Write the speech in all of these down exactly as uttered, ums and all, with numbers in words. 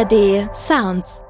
R D Sounds.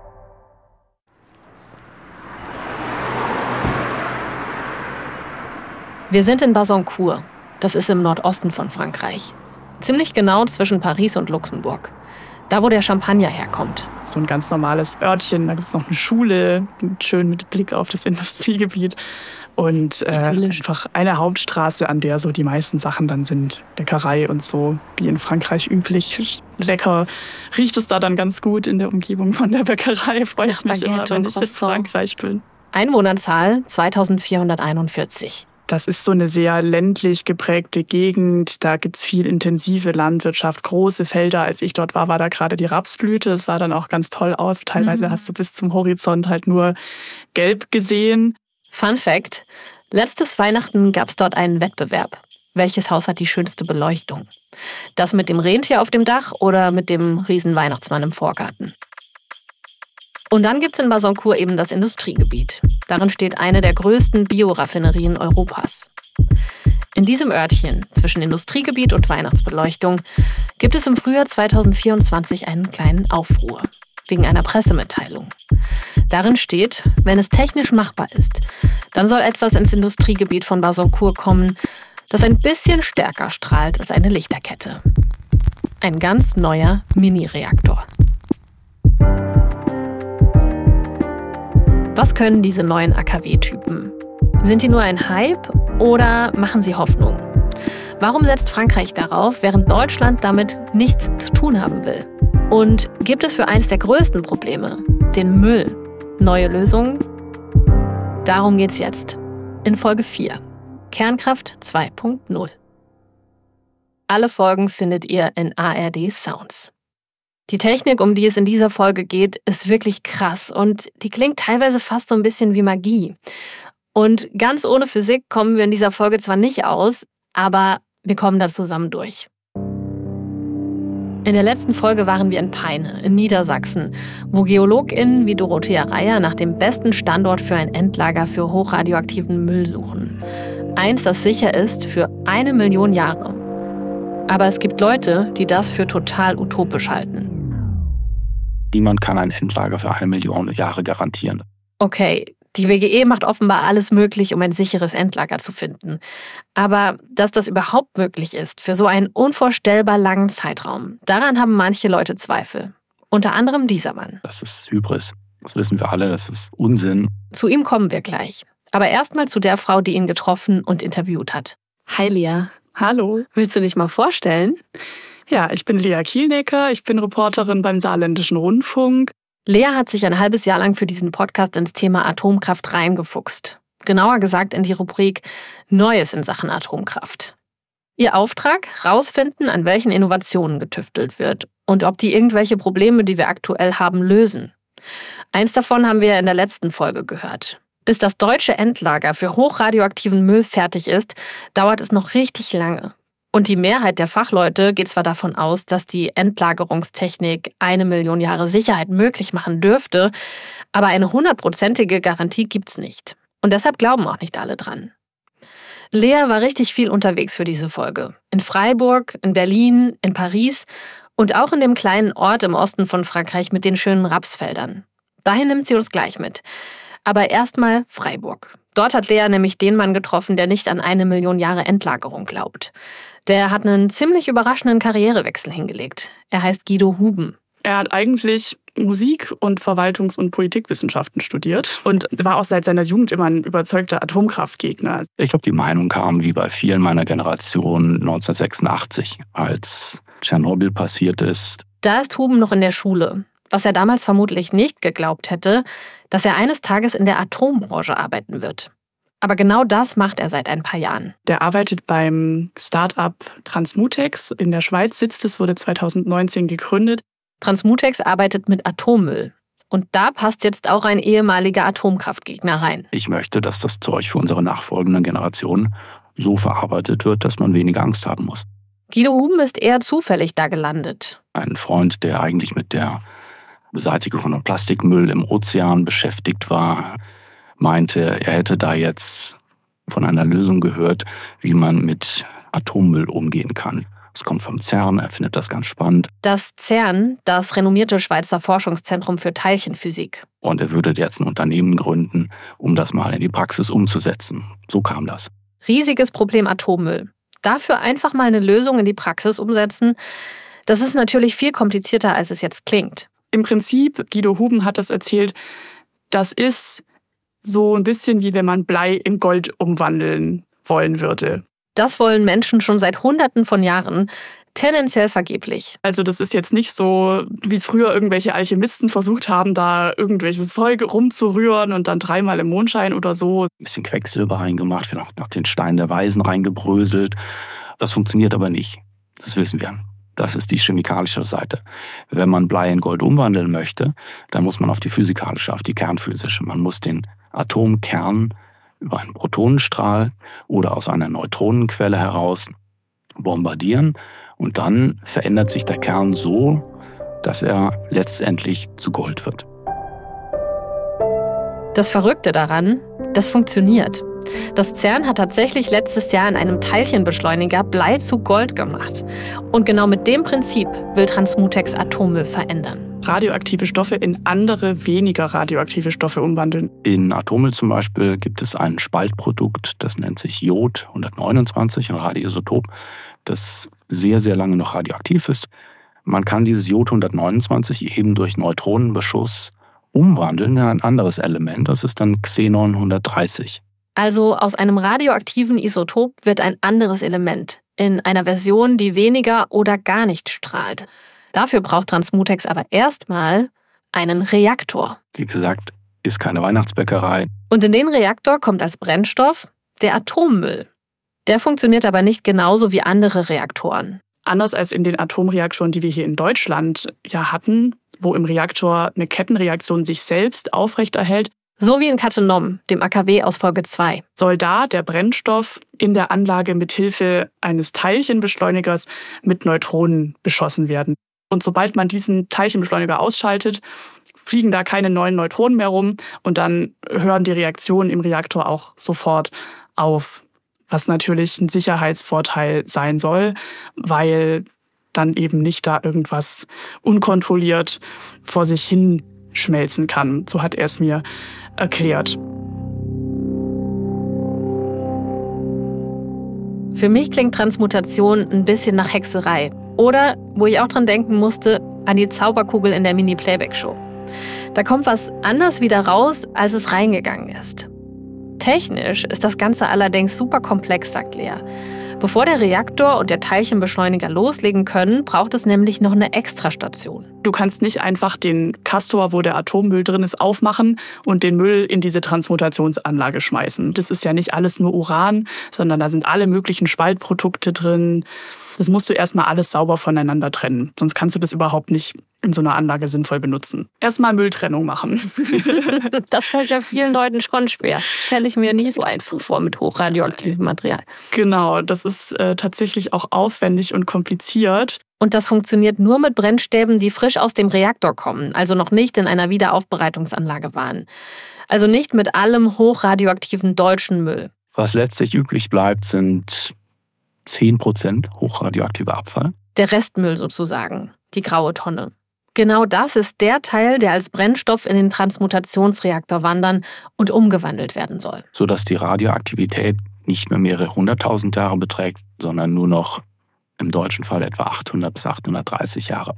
Wir sind in Bazancourt. Das ist im Nordosten von Frankreich. Ziemlich genau zwischen Paris und Luxemburg. Da, wo der Champagner herkommt. So ein ganz normales Örtchen. Da gibt es noch eine Schule, schön mit Blick auf das Industriegebiet. Und äh, einfach eine Hauptstraße, an der so die meisten Sachen dann sind. Bäckerei und so, wie in Frankreich üblich. Lecker riecht es da dann ganz gut in der Umgebung von der Bäckerei. Freue ich mich immer, wenn ich in Frankreich bin. Einwohnerzahl zweitausendvierhunderteinundvierzig. Das ist so eine sehr ländlich geprägte Gegend. Da gibt's viel intensive Landwirtschaft, große Felder. Als ich dort war, war da gerade die Rapsblüte. Es sah dann auch ganz toll aus. Teilweise mhm. hast du bis zum Horizont halt nur Gelb gesehen. Fun Fact: Letztes Weihnachten gab's dort einen Wettbewerb. Welches Haus hat die schönste Beleuchtung? Das mit dem Rentier auf dem Dach oder mit dem riesen Weihnachtsmann im Vorgarten? Und dann gibt's in Bazancourt eben das Industriegebiet. Darin steht eine der größten Bioraffinerien Europas. In diesem Örtchen zwischen Industriegebiet und Weihnachtsbeleuchtung gibt es im Frühjahr zweitausendvierundzwanzig einen kleinen Aufruhr. Wegen einer Pressemitteilung. Darin steht, wenn es technisch machbar ist, dann soll etwas ins Industriegebiet von Bazancourt kommen, das ein bisschen stärker strahlt als eine Lichterkette. Ein ganz neuer Mini-Reaktor. Was können diese neuen A K W-Typen? Sind die nur ein Hype oder machen sie Hoffnung? Warum setzt Frankreich darauf, während Deutschland damit nichts zu tun haben will? Und gibt es für eines der größten Probleme, den Müll, neue Lösungen? Darum geht's jetzt in Folge vier, Kernkraft zwei Punkt null. Alle Folgen findet ihr in A R D Sounds. Die Technik, um die es in dieser Folge geht, ist wirklich krass und die klingt teilweise fast so ein bisschen wie Magie. Und ganz ohne Physik kommen wir in dieser Folge zwar nicht aus, aber wir kommen da zusammen durch. In der letzten Folge waren wir in Peine, in Niedersachsen, wo GeologInnen wie Dorothea Reier nach dem besten Standort für ein Endlager für hochradioaktiven Müll suchen. Eins, das sicher ist für eine Million Jahre. Aber es gibt Leute, die das für total utopisch halten. Niemand kann ein Endlager für eine Million Jahre garantieren. Okay, die W G E macht offenbar alles möglich, um ein sicheres Endlager zu finden. Aber dass das überhaupt möglich ist, für so einen unvorstellbar langen Zeitraum, daran haben manche Leute Zweifel. Unter anderem dieser Mann. Das ist Hybris. Das wissen wir alle, das ist Unsinn. Zu ihm kommen wir gleich. Aber erstmal zu der Frau, die ihn getroffen und interviewt hat. Hi Lea. Hallo. Willst du dich mal vorstellen? Ja, ich bin Lea Kielnecker, ich bin Reporterin beim Saarländischen Rundfunk. Lea hat sich ein halbes Jahr lang für diesen Podcast ins Thema Atomkraft reingefuchst. Genauer gesagt in die Rubrik Neues in Sachen Atomkraft. Ihr Auftrag? Rausfinden, an welchen Innovationen getüftelt wird und ob die irgendwelche Probleme, die wir aktuell haben, lösen. Eins davon haben wir in der letzten Folge gehört. Bis das deutsche Endlager für hochradioaktiven Müll fertig ist, dauert es noch richtig lange. Und die Mehrheit der Fachleute geht zwar davon aus, dass die Endlagerungstechnik eine Million Jahre Sicherheit möglich machen dürfte, aber eine hundertprozentige Garantie gibt's nicht. Und deshalb glauben auch nicht alle dran. Lea war richtig viel unterwegs für diese Folge. In Freiburg, in Berlin, in Paris und auch in dem kleinen Ort im Osten von Frankreich mit den schönen Rapsfeldern. Dahin nimmt sie uns gleich mit. Aber erstmal Freiburg. Dort hat Lea nämlich den Mann getroffen, der nicht an eine Million Jahre Endlagerung glaubt. Der hat einen ziemlich überraschenden Karrierewechsel hingelegt. Er heißt Guido Huben. Er hat eigentlich Musik- und Verwaltungs- und Politikwissenschaften studiert und war auch seit seiner Jugend immer ein überzeugter Atomkraftgegner. Ich glaube, die Meinung kam wie bei vielen meiner Generation neunzehnhundertsechsundachtzig, als Tschernobyl passiert ist. Da ist Huben noch in der Schule. Was er damals vermutlich nicht geglaubt hätte, dass er eines Tages in der Atombranche arbeiten wird. Aber genau das macht er seit ein paar Jahren. Der arbeitet beim Start-up Transmutex. In der Schweiz sitzt es, wurde zweitausendneunzehn gegründet. Transmutex arbeitet mit Atommüll. Und da passt jetzt auch ein ehemaliger Atomkraftgegner rein. Ich möchte, dass das Zeug für unsere nachfolgenden Generationen so verarbeitet wird, dass man weniger Angst haben muss. Guido Huben ist eher zufällig da gelandet. Ein Freund, der eigentlich mit der Beseitigung von Plastikmüll im Ozean beschäftigt war, meinte, er hätte da jetzt von einer Lösung gehört, wie man mit Atommüll umgehen kann. Es kommt vom CERN, er findet das ganz spannend. Das CERN, das renommierte Schweizer Forschungszentrum für Teilchenphysik. Und er würde jetzt ein Unternehmen gründen, um das mal in die Praxis umzusetzen. So kam das. Riesiges Problem Atommüll. Dafür einfach mal eine Lösung in die Praxis umsetzen, das ist natürlich viel komplizierter, als es jetzt klingt. Im Prinzip, Guido Huben hat das erzählt, das ist so ein bisschen wie wenn man Blei in Gold umwandeln wollen würde. Das wollen Menschen schon seit Hunderten von Jahren, tendenziell vergeblich. Also das ist jetzt nicht so, wie es früher irgendwelche Alchemisten versucht haben, da irgendwelches Zeug rumzurühren und dann dreimal im Mondschein oder so. Ein bisschen Quecksilber reingemacht, vielleicht noch den Stein der Weisen reingebröselt. Das funktioniert aber nicht. Das wissen wir. Das ist die chemikalische Seite. Wenn man Blei in Gold umwandeln möchte, dann muss man auf die physikalische, auf die kernphysische. Man muss den Atomkern über einen Protonenstrahl oder aus einer Neutronenquelle heraus bombardieren und dann verändert sich der Kern so, dass er letztendlich zu Gold wird. Das Verrückte daran, das funktioniert. Das CERN hat tatsächlich letztes Jahr in einem Teilchenbeschleuniger Blei zu Gold gemacht. Und genau mit dem Prinzip will Transmutex Atommüll verändern. Radioaktive Stoffe in andere, weniger radioaktive Stoffe umwandeln. In Atommüll zum Beispiel gibt es ein Spaltprodukt, das nennt sich Jod hundertneunundzwanzig, ein Radioisotop, das sehr, sehr lange noch radioaktiv ist. Man kann dieses Jod hundertneunundzwanzig eben durch Neutronenbeschuss umwandeln in ein anderes Element, das ist dann Xenon hundertdreißig. Also aus einem radioaktiven Isotop wird ein anderes Element, in einer Version, die weniger oder gar nicht strahlt. Dafür braucht Transmutex aber erstmal einen Reaktor. Wie gesagt, ist keine Weihnachtsbäckerei. Und in den Reaktor kommt als Brennstoff der Atommüll. Der funktioniert aber nicht genauso wie andere Reaktoren. Anders als in den Atomreaktoren, die wir hier in Deutschland ja hatten, wo im Reaktor eine Kettenreaktion sich selbst aufrechterhält, so wie in Cattenom, dem A K W aus Folge zwei. Soll da der Brennstoff in der Anlage mit Hilfe eines Teilchenbeschleunigers mit Neutronen beschossen werden. Und sobald man diesen Teilchenbeschleuniger ausschaltet, fliegen da keine neuen Neutronen mehr rum und dann hören die Reaktionen im Reaktor auch sofort auf. Was natürlich ein Sicherheitsvorteil sein soll, weil dann eben nicht da irgendwas unkontrolliert vor sich hin schmelzen kann. So hat er es mir erklärt. Für mich klingt Transmutation ein bisschen nach Hexerei. Oder, wo ich auch dran denken musste, an die Zauberkugel in der Mini-Playback-Show. Da kommt was anders wieder raus, als es reingegangen ist. Technisch ist das Ganze allerdings super komplex, sagt Lea. Bevor der Reaktor und der Teilchenbeschleuniger loslegen können, braucht es nämlich noch eine Extrastation. Du kannst nicht einfach den Castor, wo der Atommüll drin ist, aufmachen und den Müll in diese Transmutationsanlage schmeißen. Das ist ja nicht alles nur Uran, sondern da sind alle möglichen Spaltprodukte drin. Das musst du erstmal alles sauber voneinander trennen. Sonst kannst du das überhaupt nicht in so einer Anlage sinnvoll benutzen. Erstmal Mülltrennung machen. Das fällt ja vielen Leuten schon schwer. Stelle ich mir nicht so einfach vor mit hochradioaktivem Material. Genau, das ist äh, tatsächlich auch aufwendig und kompliziert. Und das funktioniert nur mit Brennstäben, die frisch aus dem Reaktor kommen, also noch nicht in einer Wiederaufbereitungsanlage waren. Also nicht mit allem hochradioaktiven deutschen Müll. Was letztlich üblich bleibt, sind zehn Prozent hochradioaktiver Abfall. Der Restmüll sozusagen, die graue Tonne. Genau das ist der Teil, der als Brennstoff in den Transmutationsreaktor wandern und umgewandelt werden soll. Sodass die Radioaktivität nicht mehr mehrere hunderttausend Jahre beträgt, sondern nur noch im deutschen Fall etwa achthundert bis achthundertdreißig Jahre.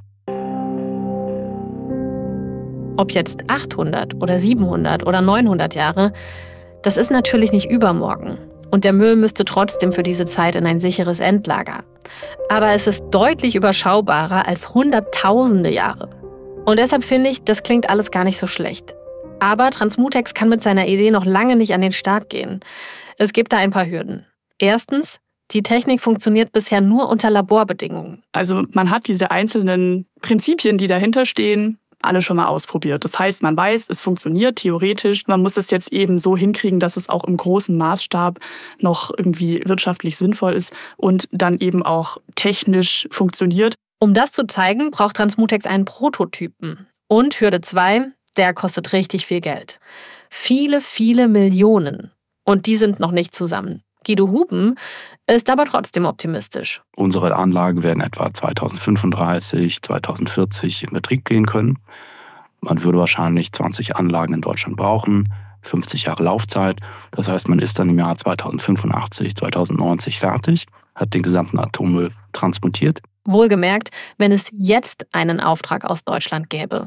Ob jetzt achthundert oder siebenhundert oder neunhundert Jahre, das ist natürlich nicht übermorgen. Und der Müll müsste trotzdem für diese Zeit in ein sicheres Endlager. Aber es ist deutlich überschaubarer als hunderttausende Jahre. Und deshalb finde ich, das klingt alles gar nicht so schlecht. Aber Transmutex kann mit seiner Idee noch lange nicht an den Start gehen. Es gibt da ein paar Hürden. Erstens, die Technik funktioniert bisher nur unter Laborbedingungen. Also man hat diese einzelnen Prinzipien, die dahinter stehen, alle schon mal ausprobiert. Das heißt, man weiß, es funktioniert theoretisch. Man muss es jetzt eben so hinkriegen, dass es auch im großen Maßstab noch irgendwie wirtschaftlich sinnvoll ist und dann eben auch technisch funktioniert. Um das zu zeigen, braucht Transmutex einen Prototypen. Und Hürde zwei, der kostet richtig viel Geld. Viele, viele Millionen. Und die sind noch nicht zusammen. Guido Huben ist aber trotzdem optimistisch. Unsere Anlagen werden etwa zweitausendfünfunddreißig, zweitausendvierzig in Betrieb gehen können. Man würde wahrscheinlich zwanzig Anlagen in Deutschland brauchen, fünfzig Jahre Laufzeit. Das heißt, man ist dann im Jahr zweitausendfünfundachtzig, zweitausendneunzig fertig, hat den gesamten Atommüll transportiert. Wohlgemerkt, wenn es jetzt einen Auftrag aus Deutschland gäbe.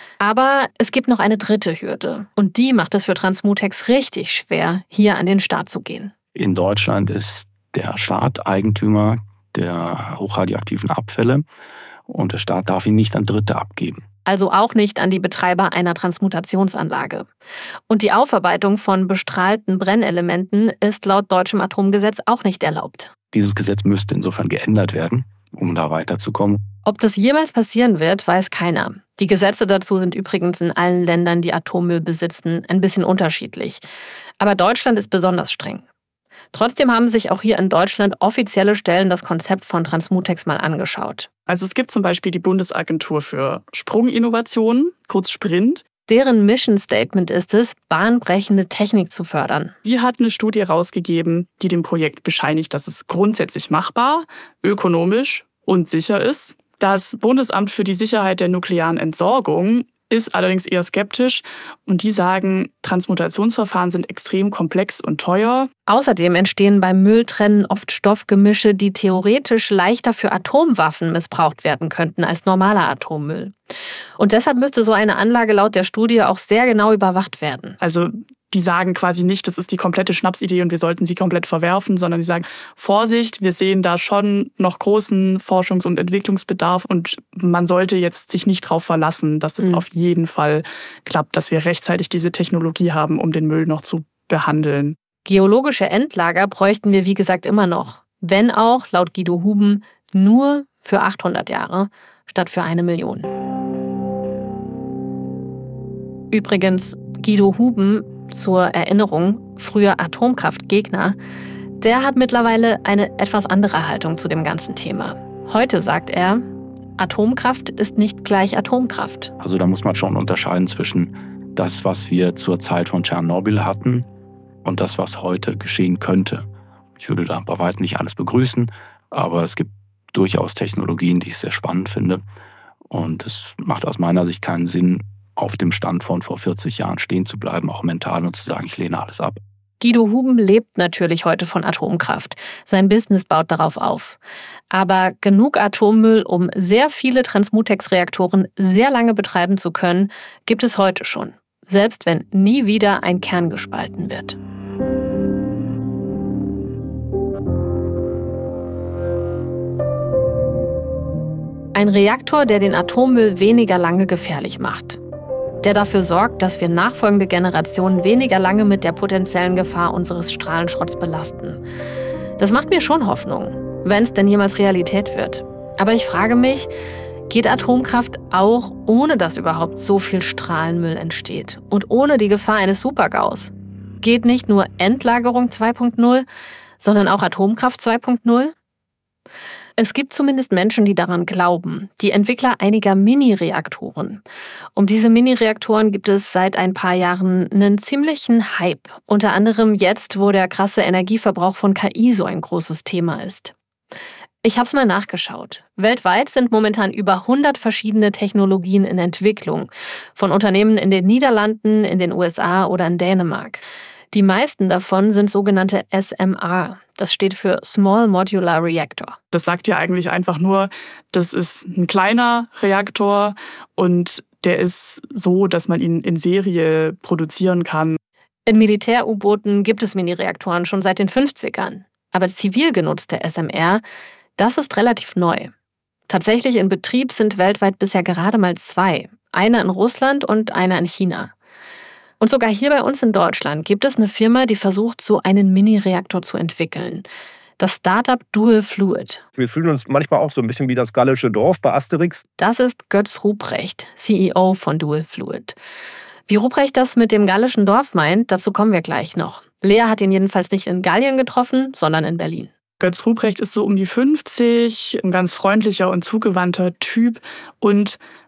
Aber es gibt noch eine dritte Hürde. Und die macht es für Transmutex richtig schwer, hier an den Start zu gehen. In Deutschland ist der Staat Eigentümer der hochradioaktiven Abfälle und der Staat darf ihn nicht an Dritte abgeben. Also auch nicht an die Betreiber einer Transmutationsanlage. Und die Aufarbeitung von bestrahlten Brennelementen ist laut deutschem Atomgesetz auch nicht erlaubt. Dieses Gesetz müsste insofern geändert werden, um da weiterzukommen. Ob das jemals passieren wird, weiß keiner. Die Gesetze dazu sind übrigens in allen Ländern, die Atommüll besitzen, ein bisschen unterschiedlich. Aber Deutschland ist besonders streng. Trotzdem haben sich auch hier in Deutschland offizielle Stellen das Konzept von Transmutex mal angeschaut. Also es gibt zum Beispiel die Bundesagentur für Sprunginnovationen, kurz Sprint. Deren Mission Statement ist es, bahnbrechende Technik zu fördern. Die hat eine Studie rausgegeben, die dem Projekt bescheinigt, dass es grundsätzlich machbar, ökonomisch und sicher ist. Das Bundesamt für die Sicherheit der nuklearen Entsorgung ist allerdings eher skeptisch und die sagen, Transmutationsverfahren sind extrem komplex und teuer. Außerdem entstehen beim Mülltrennen oft Stoffgemische, die theoretisch leichter für Atomwaffen missbraucht werden könnten als normaler Atommüll. Und deshalb müsste so eine Anlage laut der Studie auch sehr genau überwacht werden. Also die sagen quasi nicht, das ist die komplette Schnapsidee und wir sollten sie komplett verwerfen, sondern die sagen, Vorsicht, wir sehen da schon noch großen Forschungs- und Entwicklungsbedarf und man sollte jetzt sich nicht darauf verlassen, dass es mhm. auf jeden Fall klappt, dass wir rechtzeitig diese Technologie haben, um den Müll noch zu behandeln. Geologische Endlager bräuchten wir, wie gesagt, immer noch. Wenn auch, laut Guido Huben, nur für achthundert Jahre statt für eine Million. Übrigens, Guido Huben, zur Erinnerung, früher Atomkraftgegner, der hat mittlerweile eine etwas andere Haltung zu dem ganzen Thema. Heute sagt er, Atomkraft ist nicht gleich Atomkraft. Also da muss man schon unterscheiden zwischen das, was wir zur Zeit von Tschernobyl hatten und das, was heute geschehen könnte. Ich würde da bei weitem nicht alles begrüßen, aber es gibt durchaus Technologien, die ich sehr spannend finde. Und es macht aus meiner Sicht keinen Sinn, auf dem Stand von vor vierzig Jahren stehen zu bleiben, auch mental, und zu sagen, ich lehne alles ab. Guido Huben lebt natürlich heute von Atomkraft. Sein Business baut darauf auf. Aber genug Atommüll, um sehr viele Transmutex-Reaktoren sehr lange betreiben zu können, gibt es heute schon. Selbst wenn nie wieder ein Kern gespalten wird. Ein Reaktor, der den Atommüll weniger lange gefährlich macht. Der dafür sorgt, dass wir nachfolgende Generationen weniger lange mit der potenziellen Gefahr unseres Strahlenschrotts belasten. Das macht mir schon Hoffnung, wenn es denn jemals Realität wird. Aber ich frage mich, geht Atomkraft auch, ohne dass überhaupt so viel Strahlenmüll entsteht und ohne die Gefahr eines Super-GAUs? Geht nicht nur Endlagerung zwei Punkt null, sondern auch Atomkraft zwei Punkt null? Es gibt zumindest Menschen, die daran glauben, die Entwickler einiger Mini-Reaktoren. Um diese Mini-Reaktoren gibt es seit ein paar Jahren einen ziemlichen Hype. Unter anderem jetzt, wo der krasse Energieverbrauch von K I so ein großes Thema ist. Ich habe es mal nachgeschaut. Weltweit sind momentan über hundert verschiedene Technologien in Entwicklung. Von Unternehmen in den Niederlanden, in den U S A oder in Dänemark. Die meisten davon sind sogenannte S M R. Das steht für Small Modular Reactor. Das sagt ja eigentlich einfach nur, das ist ein kleiner Reaktor und der ist so, dass man ihn in Serie produzieren kann. In Militär-U-Booten gibt es Mini-Reaktoren schon seit den fünfzigern. Aber zivil genutzte S M R, das ist relativ neu. Tatsächlich in Betrieb sind weltweit bisher gerade mal zwei. Einer in Russland und einer in China. Und sogar hier bei uns in Deutschland gibt es eine Firma, die versucht, so einen Mini-Reaktor zu entwickeln. Das Startup Dual Fluid. Wir fühlen uns manchmal auch so ein bisschen wie das gallische Dorf bei Asterix. Das ist Götz Ruprecht, C E O von Dual Fluid. Wie Ruprecht das mit dem gallischen Dorf meint, dazu kommen wir gleich noch. Lea hat ihn jedenfalls nicht in Gallien getroffen, sondern in Berlin. Götz Ruprecht ist so um die fünfzig, ein ganz freundlicher und zugewandter Typ und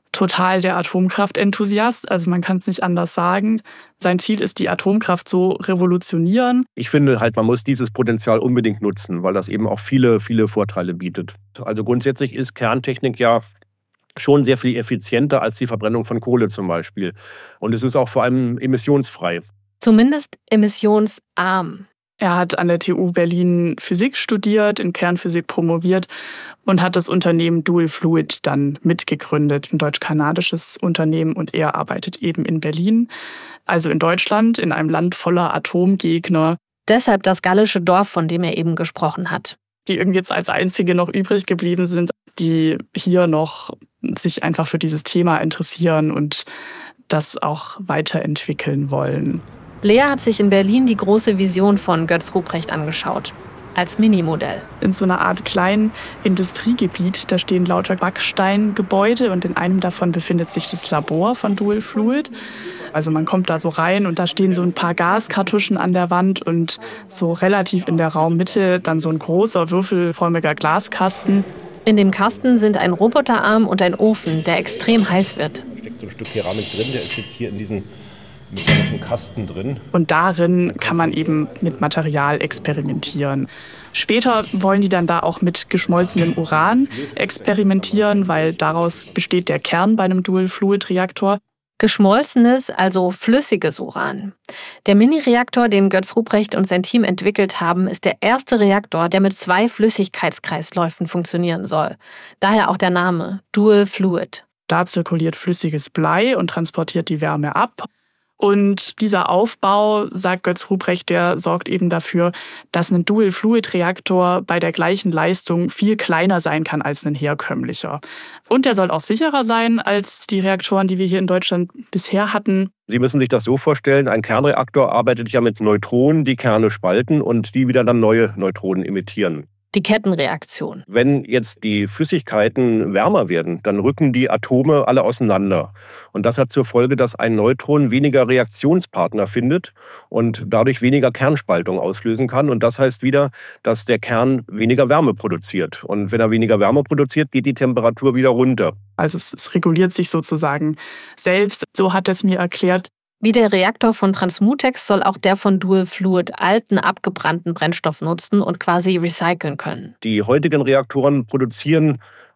total der Atomkraftenthusiast, also man kann es nicht anders sagen. Sein Ziel ist, die Atomkraft so revolutionieren. Ich finde halt, man muss dieses Potenzial unbedingt nutzen, weil das eben auch viele, viele Vorteile bietet. Also grundsätzlich ist Kerntechnik ja schon sehr viel effizienter als die Verbrennung von Kohle zum Beispiel. Und es ist auch vor allem emissionsfrei. Zumindest emissionsarm. Er hat an der T U Berlin Physik studiert, in Kernphysik promoviert und hat das Unternehmen Dual Fluid dann mitgegründet, ein deutsch-kanadisches Unternehmen, und er arbeitet eben in Berlin, also in Deutschland, in einem Land voller Atomgegner. Deshalb das gallische Dorf, von dem er eben gesprochen hat. Die irgendwie jetzt als einzige noch übrig geblieben sind, die hier noch sich einfach für dieses Thema interessieren und das auch weiterentwickeln wollen. Lea hat sich in Berlin die große Vision von Götz Ruprecht angeschaut. Als Minimodell. In so einer Art kleinen Industriegebiet, da stehen lauter Backsteingebäude und in einem davon befindet sich das Labor von Dual Fluid. Also man kommt da so rein und da stehen so ein paar Gaskartuschen an der Wand und so relativ in der Raummitte dann so ein großer würfelförmiger Glaskasten. In dem Kasten sind ein Roboterarm und ein Ofen, der extrem heiß wird. Da steckt so ein Stück Keramik drin, der ist jetzt hier in diesem metallischen Kasten drin. Und darin kann man eben mit Material experimentieren. Später wollen die dann da auch mit geschmolzenem Uran experimentieren, weil daraus besteht der Kern bei einem Dual-Fluid-Reaktor. Geschmolzenes, also flüssiges Uran. Der Mini-Reaktor, den Götz Ruprecht und sein Team entwickelt haben, ist der erste Reaktor, der mit zwei Flüssigkeitskreisläufen funktionieren soll. Daher auch der Name Dual Fluid. Da zirkuliert flüssiges Blei und transportiert die Wärme ab. Und dieser Aufbau, sagt Götz Ruprecht, der sorgt eben dafür, dass ein Dual-Fluid-Reaktor bei der gleichen Leistung viel kleiner sein kann als ein herkömmlicher. Und der soll auch sicherer sein als die Reaktoren, die wir hier in Deutschland bisher hatten. Sie müssen sich das so vorstellen, ein Kernreaktor arbeitet ja mit Neutronen, die Kerne spalten und die wieder dann neue Neutronen emittieren. Die Kettenreaktion. Wenn jetzt die Flüssigkeiten wärmer werden, dann rücken die Atome alle auseinander. Und das hat zur Folge, dass ein Neutron weniger Reaktionspartner findet und dadurch weniger Kernspaltung auslösen kann. Und das heißt wieder, dass der Kern weniger Wärme produziert. Und wenn er weniger Wärme produziert, geht die Temperatur wieder runter. Also es, es reguliert sich sozusagen selbst. So hat er es mir erklärt. Wie der Reaktor von Transmutex soll auch der von Dual Fluid alten, abgebrannten Brennstoff nutzen und quasi recyceln können. Die heutigen Reaktoren produzieren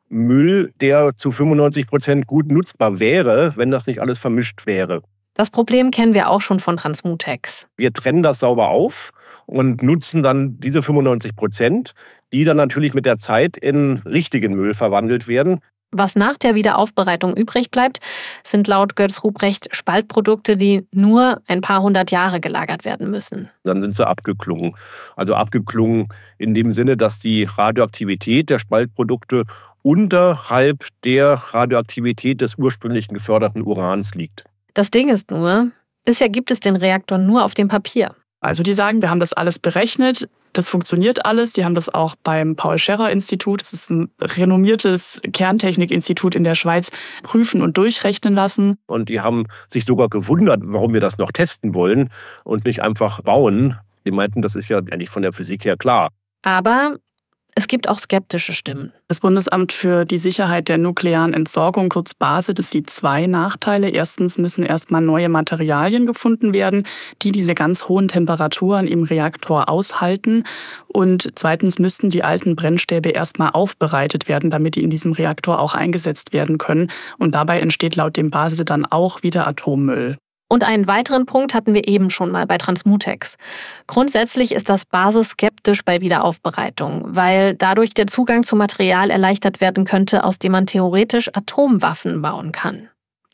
Müll, der zu fünfundneunzig Prozent gut nutzbar wäre, wenn das nicht alles vermischt wäre. Das Problem kennen wir auch schon von Transmutex. Wir trennen das sauber auf und nutzen dann diese fünfundneunzig Prozent, die dann natürlich mit der Zeit in richtigen Müll verwandelt werden. Was nach der Wiederaufbereitung übrig bleibt, sind laut Götz Ruprecht Spaltprodukte, die nur ein paar hundert Jahre gelagert werden müssen. Dann sind sie abgeklungen. Also abgeklungen in dem Sinne, dass die Radioaktivität der Spaltprodukte unterhalb der Radioaktivität des ursprünglichen geförderten Urans liegt. Das Ding ist nur, bisher gibt es den Reaktor nur auf dem Papier. Also die sagen, wir haben das alles berechnet, das funktioniert alles. Die haben das auch beim Paul-Scherrer-Institut, das ist ein renommiertes Kerntechnikinstitut in der Schweiz, prüfen und durchrechnen lassen. Und die haben sich sogar gewundert, warum wir das noch testen wollen und nicht einfach bauen. Die meinten, das ist ja eigentlich von der Physik her klar. Aber es gibt auch skeptische Stimmen. Das Bundesamt für die Sicherheit der nuklearen Entsorgung, kurz BASE, das sieht zwei Nachteile. Erstens müssen erstmal neue Materialien gefunden werden, die diese ganz hohen Temperaturen im Reaktor aushalten. Und zweitens müssten die alten Brennstäbe erstmal aufbereitet werden, damit die in diesem Reaktor auch eingesetzt werden können. Und dabei entsteht laut dem BASE dann auch wieder Atommüll. Und einen weiteren Punkt hatten wir eben schon mal bei Transmutex. Grundsätzlich ist das BASE skeptisch bei Wiederaufbereitung, weil dadurch der Zugang zu Material erleichtert werden könnte, aus dem man theoretisch Atomwaffen bauen kann.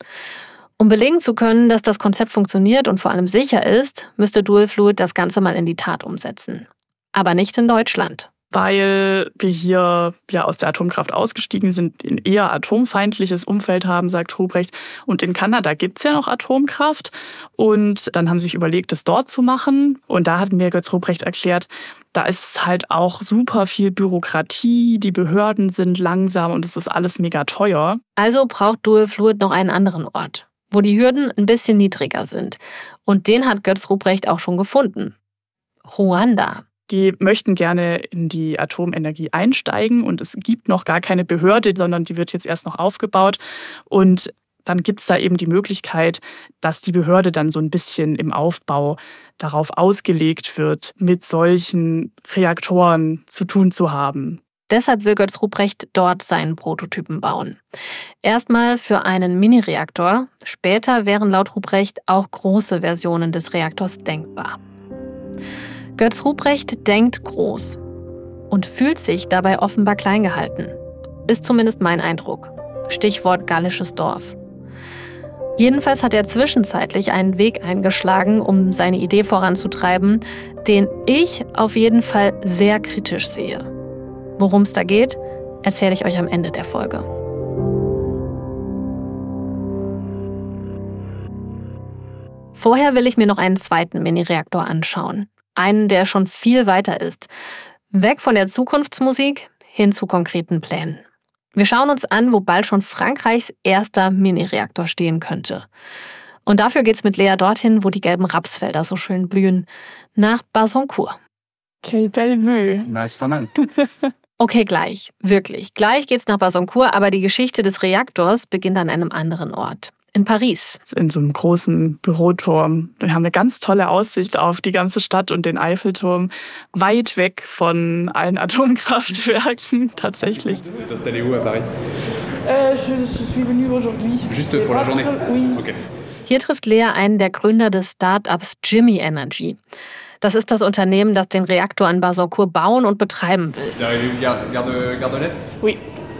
Um belegen zu können, dass das Konzept funktioniert und vor allem sicher ist, müsste Dual Fluid das Ganze mal in die Tat umsetzen. Aber nicht in Deutschland. Weil wir hier ja aus der Atomkraft ausgestiegen sind, ein eher atomfeindliches Umfeld haben, sagt Ruprecht. Und in Kanada gibt's ja noch Atomkraft. Und dann haben sie sich überlegt, das dort zu machen. Und da hat mir Götz Ruprecht erklärt, da ist halt auch super viel Bürokratie, die Behörden sind langsam und es ist alles mega teuer. Also braucht Dual Fluid noch einen anderen Ort, wo die Hürden ein bisschen niedriger sind. Und den hat Götz Ruprecht auch schon gefunden. Ruanda. Die möchten gerne in die Atomenergie einsteigen und es gibt noch gar keine Behörde, sondern die wird jetzt erst noch aufgebaut. Und dann gibt es da eben die Möglichkeit, dass die Behörde dann so ein bisschen im Aufbau darauf ausgelegt wird, mit solchen Reaktoren zu tun zu haben. Deshalb will Götz Ruprecht dort seinen Prototypen bauen. Erstmal für einen Mini-Reaktor, später wären laut Ruprecht auch große Versionen des Reaktors denkbar. Götz Ruprecht denkt groß und fühlt sich dabei offenbar klein gehalten. Ist zumindest mein Eindruck. Stichwort gallisches Dorf. Jedenfalls hat er zwischenzeitlich einen Weg eingeschlagen, um seine Idee voranzutreiben, den ich auf jeden Fall sehr kritisch sehe. Worum es da geht, erzähle ich euch am Ende der Folge. Vorher will ich mir noch einen zweiten Mini-Reaktor anschauen. Einen, der schon viel weiter ist. Weg von der Zukunftsmusik hin zu konkreten Plänen. Wir schauen uns an, wo bald schon Frankreichs erster Mini-Reaktor stehen könnte. Und dafür geht's mit Lea dorthin, wo die gelben Rapsfelder so schön blühen, nach Bazancourt. Quelle belle vue. Na, ist von Okay, gleich. Wirklich. Gleich geht's nach Bazancourt, aber die Geschichte des Reaktors beginnt an einem anderen Ort. In Paris. In so einem großen Büroturm. Wir haben eine ganz tolle Aussicht auf die ganze Stadt und den Eiffelturm. Weit weg von allen Atomkraftwerken, tatsächlich. C'est installé où à Paris? Äh, je, je suis venue aujourd'hui. Juste pour la journée? Oui. Okay. Hier trifft Lea einen der Gründer des Start-ups Jimmy Energy. Das ist das Unternehmen, das den Reaktor in Bazancourt bauen und betreiben will. Garde, Garde l'Est? Oui.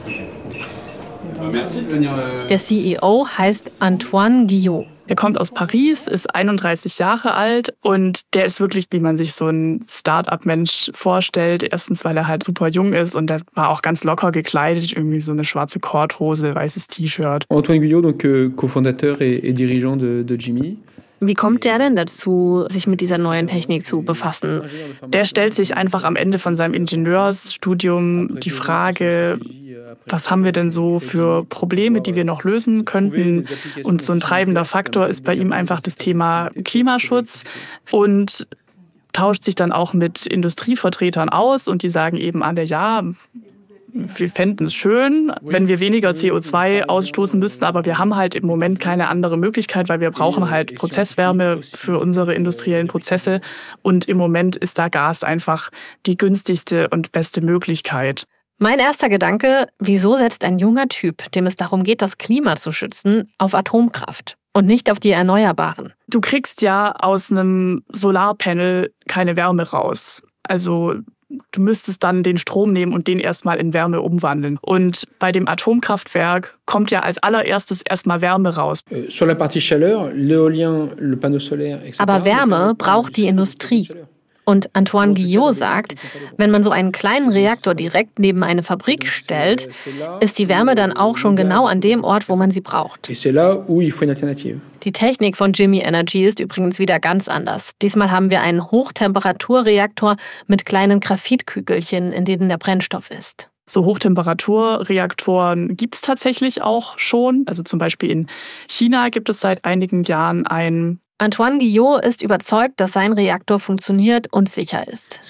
Merci de venir. Der C E O heißt Antoine Guillot. Der kommt aus Paris, ist einunddreißig Jahre alt und der ist wirklich, wie man sich so ein Start-up-Mensch vorstellt. Erstens, weil er halt super jung ist und der war auch ganz locker gekleidet, irgendwie so eine schwarze Korthose, weißes T-Shirt. Antoine Guillot, donc euh, cofondateur et, et dirigeant de, de Jimmy. Wie kommt der denn dazu, sich mit dieser neuen Technik zu befassen? Der stellt sich einfach am Ende von seinem Ingenieursstudium die Frage, was haben wir denn so für Probleme, die wir noch lösen könnten? Und so ein treibender Faktor ist bei ihm einfach das Thema Klimaschutz und tauscht sich dann auch mit Industrievertretern aus und die sagen eben alle, ja, wir fänden es schön, wenn wir weniger C O zwei ausstoßen müssten, aber wir haben halt im Moment keine andere Möglichkeit, weil wir brauchen halt Prozesswärme für unsere industriellen Prozesse und im Moment ist da Gas einfach die günstigste und beste Möglichkeit. Mein erster Gedanke, wieso setzt ein junger Typ, dem es darum geht, das Klima zu schützen, auf Atomkraft und nicht auf die Erneuerbaren? Du kriegst ja aus einem Solarpanel keine Wärme raus. Also du müsstest dann den Strom nehmen und den erstmal in Wärme umwandeln. Und bei dem Atomkraftwerk kommt ja als allererstes erstmal Wärme raus. Sur la partie chaleur, l'éolien, le panneau solaire, et cetera. Aber Wärme braucht die Industrie. Und Antoine Guillot sagt, wenn man so einen kleinen Reaktor direkt neben eine Fabrik stellt, ist die Wärme dann auch schon genau an dem Ort, wo man sie braucht. Et c'est là où il faut une alternative. Die Technik von Jimmy Energy ist übrigens wieder ganz anders. Diesmal haben wir einen Hochtemperaturreaktor mit kleinen Graphitkügelchen, in denen der Brennstoff ist. So Hochtemperaturreaktoren gibt es tatsächlich auch schon. Also zum Beispiel in China gibt es seit einigen Jahren einen. Antoine Guillot ist überzeugt, dass sein Reaktor funktioniert und sicher ist.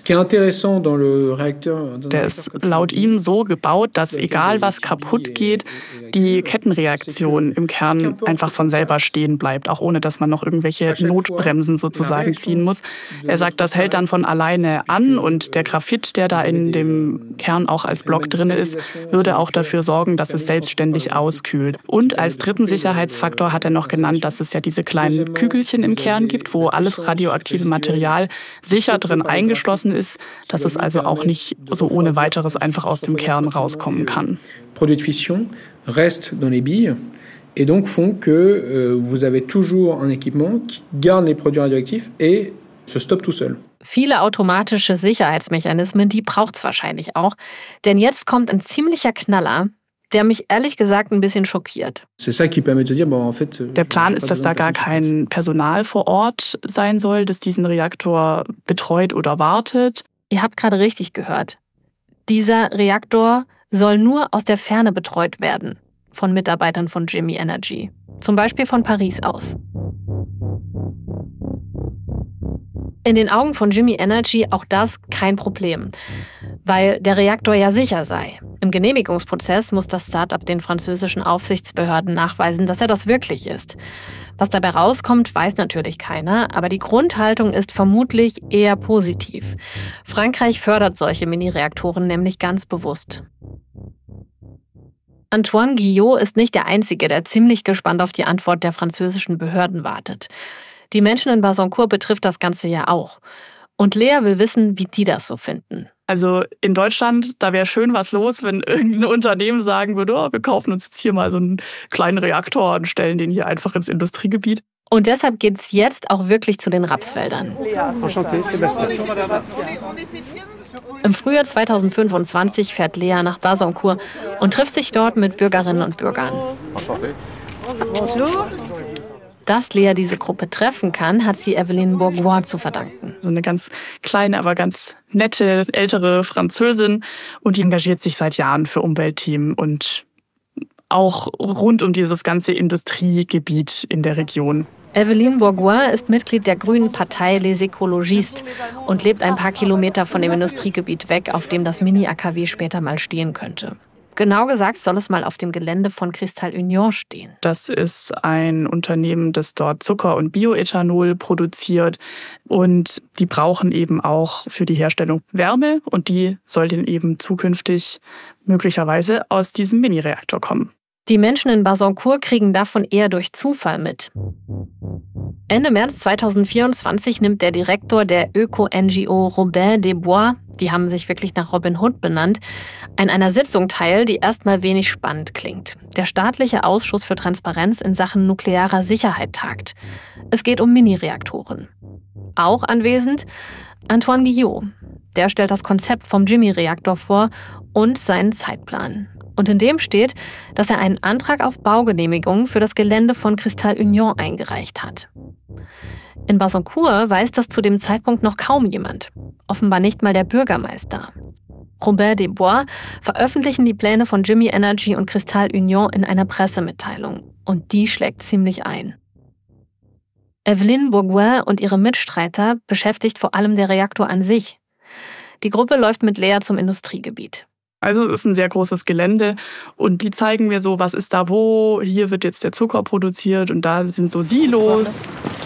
Der ist laut ihm so gebaut, dass egal was kaputt geht, die Kettenreaktion im Kern einfach von selber stehen bleibt, auch ohne dass man noch irgendwelche Notbremsen sozusagen ziehen muss. Er sagt, das hält dann von alleine an und der Graphit, der da in dem Kern auch als Block drin ist, würde auch dafür sorgen, dass es selbstständig auskühlt. Und als dritten Sicherheitsfaktor hat er noch genannt, dass es ja diese kleinen Kügelchen im Kern gibt, wo alles radioaktive Material sicher drin eingeschlossen ist, dass es also auch nicht so ohne weiteres einfach aus dem Kern rauskommen kann. Produits de fission restent dans les billes et donc font que euh, vous avez toujours un équipement qui garde les produits radioactifs et se stoppe tout seul. Viele automatische Sicherheitsmechanismen, die braucht es wahrscheinlich auch, denn jetzt kommt ein ziemlicher Knaller, der mich ehrlich gesagt ein bisschen schockiert. Der Plan ist, dass da gar kein Personal vor Ort sein soll, das diesen Reaktor betreut oder wartet. Ihr habt gerade richtig gehört. Dieser Reaktor soll nur aus der Ferne betreut werden von Mitarbeitern von Jimmy Energy. Zum Beispiel von Paris aus. In den Augen von Jimmy Energy auch das kein Problem, weil der Reaktor ja sicher sei. Im Genehmigungsprozess muss das Start-up den französischen Aufsichtsbehörden nachweisen, dass er das wirklich ist. Was dabei rauskommt, weiß natürlich keiner, aber die Grundhaltung ist vermutlich eher positiv. Frankreich fördert solche Mini-Reaktoren nämlich ganz bewusst. Antoine Guillot ist nicht der Einzige, der ziemlich gespannt auf die Antwort der französischen Behörden wartet. Die Menschen in Bazancourt betrifft das Ganze ja auch. Und Lea will wissen, wie die das so finden. Also in Deutschland, da wäre schön was los, wenn irgendein Unternehmen sagen würde, oh, wir kaufen uns jetzt hier mal so einen kleinen Reaktor und stellen den hier einfach ins Industriegebiet. Und deshalb geht's jetzt auch wirklich zu den Rapsfeldern. Im Frühjahr zweitausendfünfundzwanzig fährt Lea nach Bazancourt und trifft sich dort mit Bürgerinnen und Bürgern. Dass Lea diese Gruppe treffen kann, hat sie Evelyne Bourgois zu verdanken. So eine ganz kleine, aber ganz nette, ältere Französin. Und die engagiert sich seit Jahren für Umweltthemen und auch rund um dieses ganze Industriegebiet in der Region. Evelyne Bourgois ist Mitglied der grünen Partei Les Écologistes und lebt ein paar Kilometer von dem Industriegebiet weg, auf dem das Mini-A K W später mal stehen könnte. Genau gesagt soll es mal auf dem Gelände von Cristal Union stehen. Das ist ein Unternehmen, das dort Zucker und Bioethanol produziert. Und die brauchen eben auch für die Herstellung Wärme. Und die soll dann eben zukünftig möglicherweise aus diesem Mini-Reaktor kommen. Die Menschen in Bazancourt kriegen davon eher durch Zufall mit. Ende März zweitausendvierundzwanzig nimmt der Direktor der Öko-N G O Robin des Bois, die haben sich wirklich nach Robin Hood benannt, an einer Sitzung teil, die erstmal wenig spannend klingt. Der staatliche Ausschuss für Transparenz in Sachen nuklearer Sicherheit tagt. Es geht um Mini-Reaktoren. Auch anwesend Antoine Guillot. Der stellt das Konzept vom Jimmy-Reaktor vor und seinen Zeitplan. Und in dem steht, dass er einen Antrag auf Baugenehmigung für das Gelände von Cristal Union eingereicht hat. In Bazancourt weiß das zu dem Zeitpunkt noch kaum jemand. Offenbar nicht mal der Bürgermeister. Robin des Bois veröffentlichen die Pläne von Jimmy Energy und Cristal Union in einer Pressemitteilung. Und die schlägt ziemlich ein. Evelyne Bourgois und ihre Mitstreiter beschäftigt vor allem der Reaktor an sich. Die Gruppe läuft mit Lea zum Industriegebiet. Also es ist ein sehr großes Gelände und die zeigen mir so, was ist da wo. Hier wird jetzt der Zucker produziert und da sind so Silos.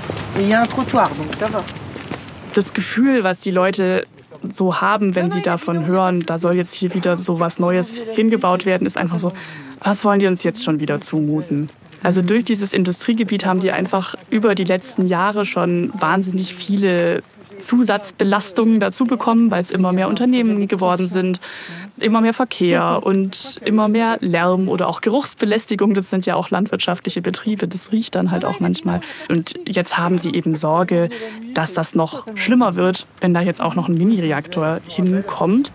Das Gefühl, was die Leute so haben, wenn sie davon hören, da soll jetzt hier wieder so was Neues hingebaut werden, ist einfach so, was wollen die uns jetzt schon wieder zumuten? Also durch dieses Industriegebiet haben die einfach über die letzten Jahre schon wahnsinnig viele Zusatzbelastungen dazu bekommen, weil es immer mehr Unternehmen geworden sind, immer mehr Verkehr und immer mehr Lärm oder auch Geruchsbelästigung. Das sind ja auch landwirtschaftliche Betriebe, das riecht dann halt auch manchmal. Und jetzt haben sie eben Sorge, dass das noch schlimmer wird, wenn da jetzt auch noch ein Mini-Reaktor hinkommt.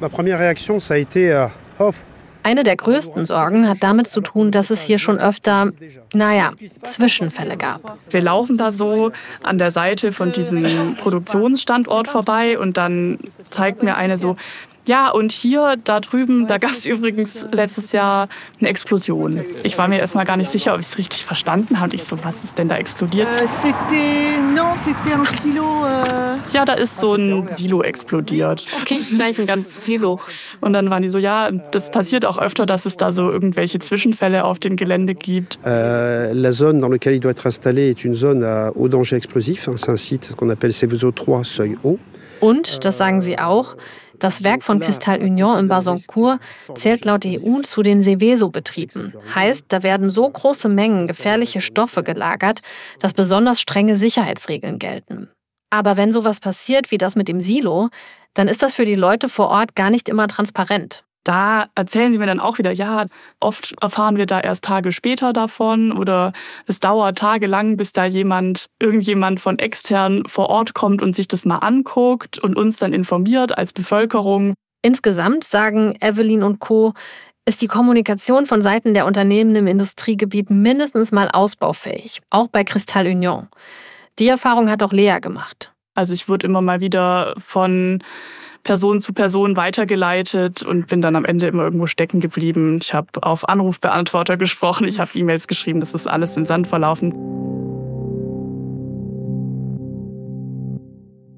Eine der größten Sorgen hat damit zu tun, dass es hier schon öfter, naja, Zwischenfälle gab. Wir laufen da so an der Seite von diesem Produktionsstandort vorbei und dann zeigt mir eine so, ja, und hier, da drüben, da gab es übrigens letztes Jahr eine Explosion. Ich war mir erstmal gar nicht sicher, ob ich es richtig verstanden habe. Und ich so, was ist denn da explodiert? Ja, da ist so ein Silo explodiert. Okay, vielleicht ein ganzes Silo. Und dann waren die so, ja, das passiert auch öfter, dass es da so irgendwelche Zwischenfälle auf dem Gelände gibt. Euh, la zone dans laquelle il doit être installé est une zone à haut danger explosif. C'est un site qu'on appelle Seveso trois Seuil Haut. Und, das sagen sie auch, das Werk von Cristal Union in Bazancourt zählt laut E U zu den Seveso-Betrieben. Heißt, da werden so große Mengen gefährliche Stoffe gelagert, dass besonders strenge Sicherheitsregeln gelten. Aber wenn sowas passiert wie das mit dem Silo, dann ist das für die Leute vor Ort gar nicht immer transparent. Da erzählen sie mir dann auch wieder, ja, oft erfahren wir da erst Tage später davon oder es dauert tagelang, bis da jemand, irgendjemand von extern vor Ort kommt und sich das mal anguckt und uns dann informiert als Bevölkerung. Insgesamt, sagen Evelyne und Co., ist die Kommunikation von Seiten der Unternehmen im Industriegebiet mindestens mal ausbaufähig, auch bei Cristal Union. Die Erfahrung hat auch Lea gemacht. Also ich wurde immer mal wieder von Person zu Person weitergeleitet und bin dann am Ende immer irgendwo stecken geblieben. Ich habe auf Anrufbeantworter gesprochen, ich habe E-Mails geschrieben, das ist alles im Sand verlaufen.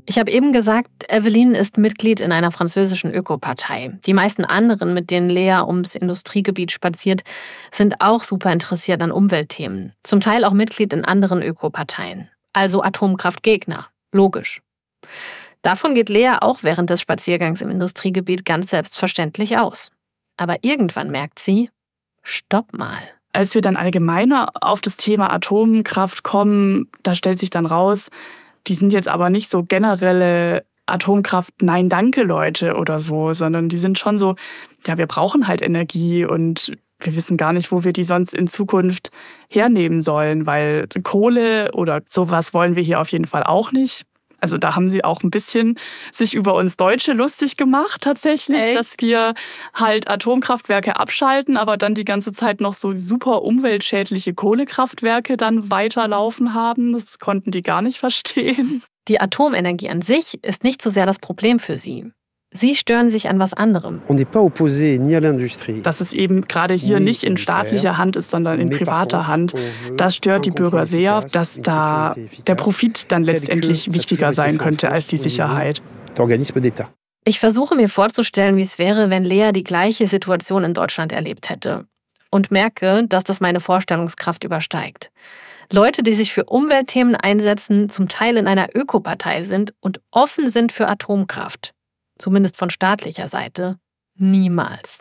Ich habe eben gesagt, Eveline ist Mitglied in einer französischen Ökopartei. Die meisten anderen, mit denen Lea ums Industriegebiet spaziert, sind auch super interessiert an Umweltthemen. Zum Teil auch Mitglied in anderen Ökoparteien. Also Atomkraftgegner. Logisch. Davon geht Lea auch während des Spaziergangs im Industriegebiet ganz selbstverständlich aus. Aber irgendwann merkt sie, stopp mal. Als wir dann allgemeiner auf das Thema Atomkraft kommen, da stellt sich dann raus, die sind jetzt aber nicht so generelle Atomkraft-Nein-Danke-Leute oder so, sondern die sind schon so, ja, wir brauchen halt Energie und wir wissen gar nicht, wo wir die sonst in Zukunft hernehmen sollen, weil Kohle oder sowas wollen wir hier auf jeden Fall auch nicht. Also da haben sie auch ein bisschen sich über uns Deutsche lustig gemacht tatsächlich, Echt? dass wir halt Atomkraftwerke abschalten, aber dann die ganze Zeit noch so super umweltschädliche Kohlekraftwerke dann weiterlaufen haben. Das konnten die gar nicht verstehen. Die Atomenergie an sich ist nicht so sehr das Problem für sie. Sie stören sich an was anderem. Dass es eben gerade hier nicht in staatlicher Hand ist, sondern in privater Hand, das stört die Bürger sehr, dass da der Profit dann letztendlich wichtiger sein könnte als die Sicherheit. Ich versuche mir vorzustellen, wie es wäre, wenn Lea die gleiche Situation in Deutschland erlebt hätte. Und merke, dass das meine Vorstellungskraft übersteigt. Leute, die sich für Umweltthemen einsetzen, zum Teil in einer Ökopartei sind und offen sind für Atomkraft. Zumindest von staatlicher Seite, niemals.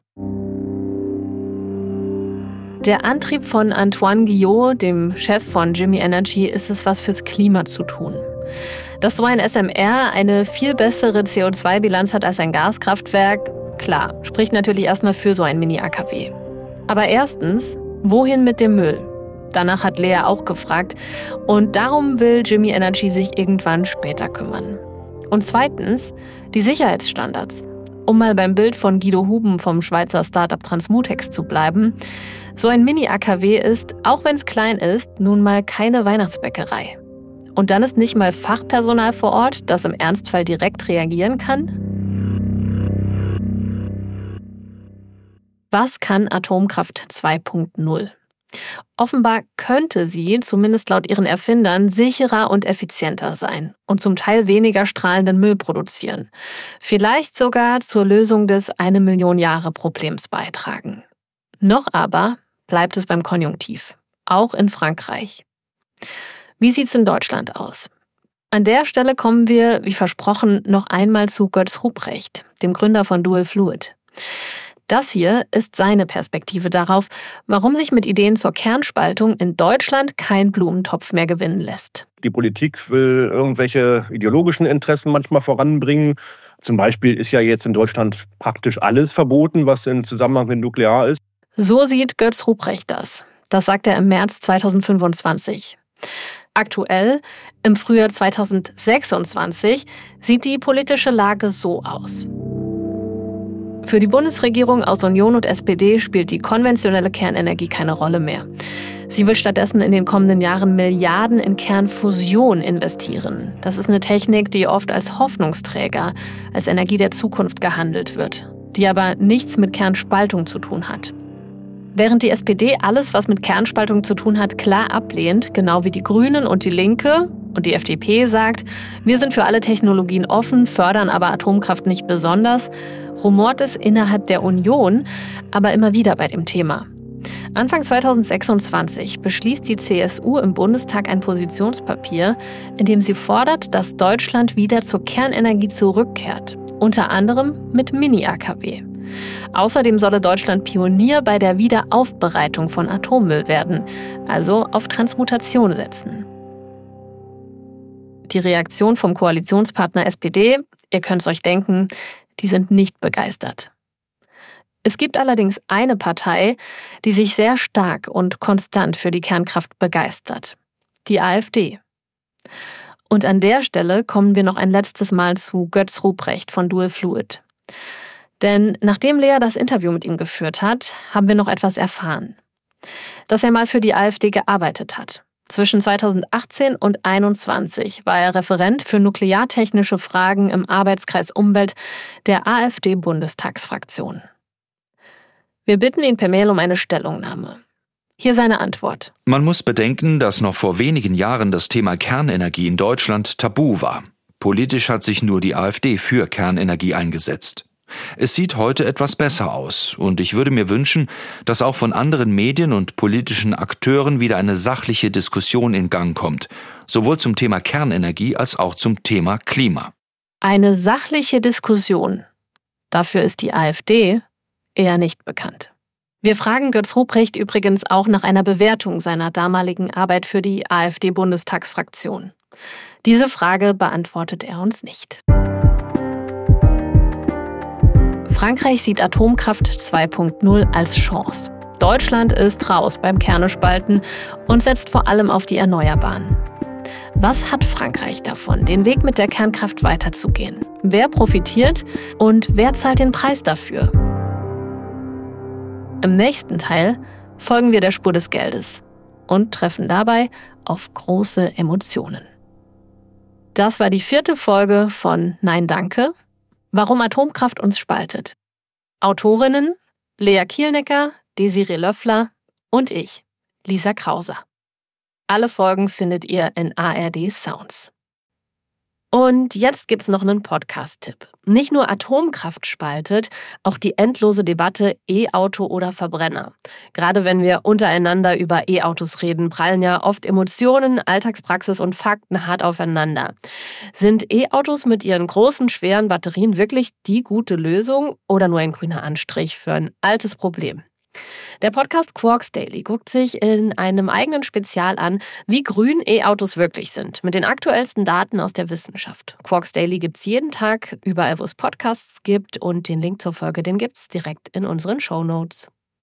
Der Antrieb von Antoine Guillot, dem Chef von Jimmy Energy, ist es, was fürs Klima zu tun. Dass so ein S M R eine viel bessere C O zwei Bilanz hat als ein Gaskraftwerk, klar, spricht natürlich erstmal für so ein Mini-A K W. Aber erstens, wohin mit dem Müll? Danach hat Lea auch gefragt und darum will Jimmy Energy sich irgendwann später kümmern. Und zweitens, die Sicherheitsstandards. Um mal beim Bild von Guido Huben vom Schweizer Startup Transmutex zu bleiben, so ein Mini-A K W ist, auch wenn es klein ist, nun mal keine Weihnachtsbäckerei. Und dann ist nicht mal Fachpersonal vor Ort, das im Ernstfall direkt reagieren kann? Was kann Atomkraft zwei Punkt null? Offenbar könnte sie, zumindest laut ihren Erfindern, sicherer und effizienter sein und zum Teil weniger strahlenden Müll produzieren. Vielleicht sogar zur Lösung des eine Million Jahre Problems beitragen. Noch aber bleibt es beim Konjunktiv, auch in Frankreich. Wie sieht es in Deutschland aus? An der Stelle kommen wir, wie versprochen, noch einmal zu Götz Ruprecht, dem Gründer von Dual Fluid. Das hier ist seine Perspektive darauf, warum sich mit Ideen zur Kernspaltung in Deutschland kein Blumentopf mehr gewinnen lässt. Die Politik will irgendwelche ideologischen Interessen manchmal voranbringen. Zum Beispiel ist ja jetzt in Deutschland praktisch alles verboten, was im Zusammenhang mit Nuklear ist. So sieht Götz Ruprecht das. Das sagt er im März zweitausendfünfundzwanzig. Aktuell, im Frühjahr zweitausendsechsundzwanzig, sieht die politische Lage so aus. Für die Bundesregierung aus Union und S P D spielt die konventionelle Kernenergie keine Rolle mehr. Sie will stattdessen in den kommenden Jahren Milliarden in Kernfusion investieren. Das ist eine Technik, die oft als Hoffnungsträger, als Energie der Zukunft gehandelt wird, die aber nichts mit Kernspaltung zu tun hat. Während die S P D alles, was mit Kernspaltung zu tun hat, klar ablehnt, genau wie die Grünen und die Linke, und die F D P sagt, wir sind für alle Technologien offen, fördern aber Atomkraft nicht besonders, rumort es innerhalb der Union aber immer wieder bei dem Thema. Anfang zweitausendsechsundzwanzig beschließt die C S U im Bundestag ein Positionspapier, in dem sie fordert, dass Deutschland wieder zur Kernenergie zurückkehrt, unter anderem mit Mini-A K W. Außerdem solle Deutschland Pionier bei der Wiederaufbereitung von Atommüll werden, also auf Transmutation setzen. Die Reaktion vom Koalitionspartner S P D, ihr könnt es euch denken, die sind nicht begeistert. Es gibt allerdings eine Partei, die sich sehr stark und konstant für die Kernkraft begeistert. Die AfD. Und an der Stelle kommen wir noch ein letztes Mal zu Götz Ruprecht von Dual Fluid. Denn nachdem Lea das Interview mit ihm geführt hat, haben wir noch etwas erfahren. Dass er mal für die AfD gearbeitet hat. Zwischen zweitausendachtzehn und zweitausendeinundzwanzig war er Referent für nukleartechnische Fragen im Arbeitskreis Umwelt der AfD-Bundestagsfraktion. Wir bitten ihn per Mail um eine Stellungnahme. Hier seine Antwort. Man muss bedenken, dass noch vor wenigen Jahren das Thema Kernenergie in Deutschland tabu war. Politisch hat sich nur die AfD für Kernenergie eingesetzt. Es sieht heute etwas besser aus und ich würde mir wünschen, dass auch von anderen Medien und politischen Akteuren wieder eine sachliche Diskussion in Gang kommt, sowohl zum Thema Kernenergie als auch zum Thema Klima. Eine sachliche Diskussion. Dafür ist die AfD eher nicht bekannt. Wir fragen Götz Ruprecht übrigens auch nach einer Bewertung seiner damaligen Arbeit für die AfD-Bundestagsfraktion. Diese Frage beantwortet er uns nicht. Frankreich sieht Atomkraft zwei Punkt null als Chance. Deutschland ist raus beim Kernespalten und setzt vor allem auf die Erneuerbaren. Was hat Frankreich davon, den Weg mit der Kernkraft weiterzugehen? Wer profitiert und wer zahlt den Preis dafür? Im nächsten Teil folgen wir der Spur des Geldes und treffen dabei auf große Emotionen. Das war die vierte Folge von Nein Danke, warum Atomkraft uns spaltet. Autorinnen Lea Kielnecker, Desiree Löffler und ich, Lisa Krauser. Alle Folgen findet ihr in A R D Sounds. Und jetzt gibt's noch einen Podcast-Tipp. Nicht nur Atomkraft spaltet, auch die endlose Debatte E-Auto oder Verbrenner. Gerade wenn wir untereinander über E-Autos reden, prallen ja oft Emotionen, Alltagspraxis und Fakten hart aufeinander. Sind E-Autos mit ihren großen, schweren Batterien wirklich die gute Lösung oder nur ein grüner Anstrich für ein altes Problem? Der Podcast Quarks Daily guckt sich in einem eigenen Spezial an, wie grün E-Autos wirklich sind, mit den aktuellsten Daten aus der Wissenschaft. Quarks Daily gibt's jeden Tag überall, wo es Podcasts gibt und den Link zur Folge, den gibt's direkt in unseren Shownotes.